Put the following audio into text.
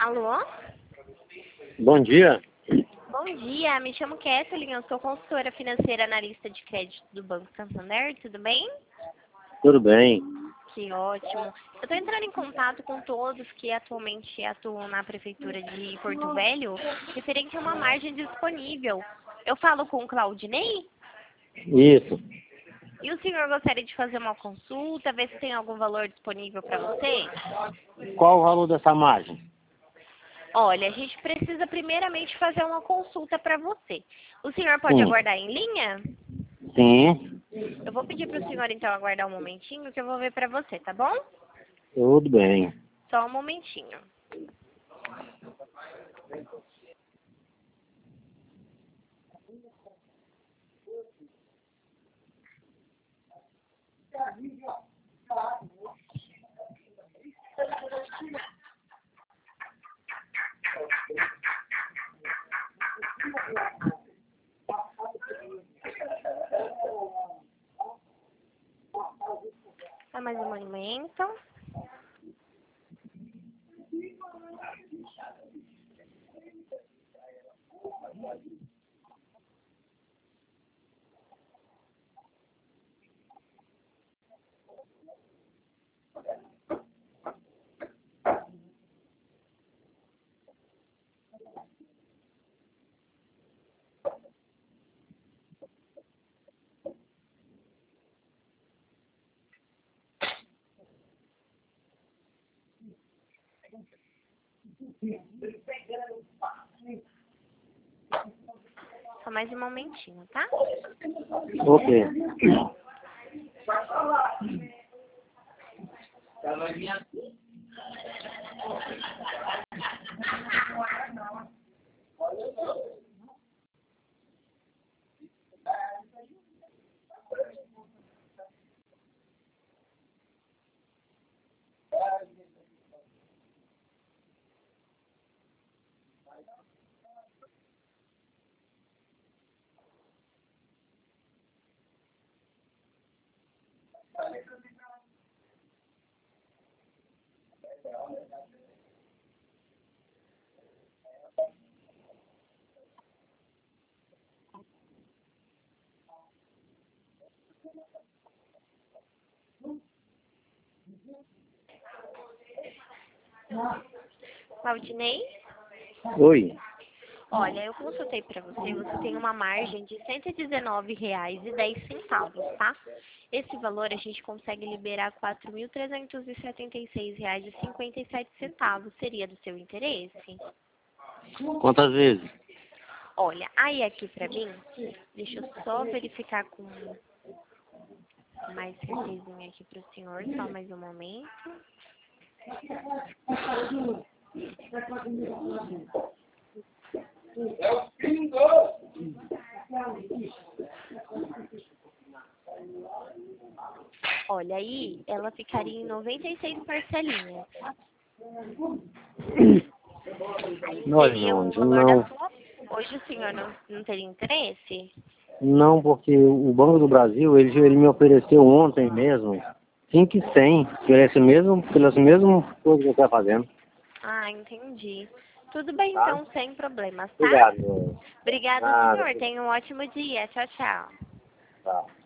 Alô? Bom dia. Bom dia, me chamo Kathleen, eu sou consultora financeira analista de crédito do Banco Santander, tudo bem? Tudo bem? Que ótimo. Eu estou entrando em contato com todos que atualmente atuam na Prefeitura de Porto Velho, referente a uma margem disponível. Eu falo com o Claudinei? Isso. E o senhor gostaria de fazer uma consulta, ver se tem algum valor disponível para você? Qual o valor dessa margem? Olha, a gente precisa primeiramente fazer uma consulta para você. O senhor pode Sim. aguardar em linha? Sim. Eu vou pedir para o senhor, então, aguardar um momentinho que eu vou ver para você, tá bom? Tudo bem. Só um momentinho. Só mais um momento. Só mais um momentinho, tá? Ok. Claudinei? Oi. Olha, eu consultei para você, você tem uma margem de R$ 119,10, tá? Esse valor a gente consegue liberar R$ 4.376,57. Seria do seu interesse? Quantas vezes? Olha, aí aqui para mim, deixa eu só verificar com mais certezinha aqui para o senhor, só mais um momento. Olha, aí ela ficaria em 96 parcelinhas. Aí seria Olha, o onde? valor da Não. sua... Hoje o senhor não teria interesse? Não, porque o Banco do Brasil, ele me ofereceu ontem mesmo 5.100 pelas mesmas coisas que eu estou fazendo. Ah, entendi. Tudo bem Tá? então, sem problemas, tá? Obrigado. Obrigada, Nada. senhor. Tenha um ótimo dia. Tchau, tchau. Tá.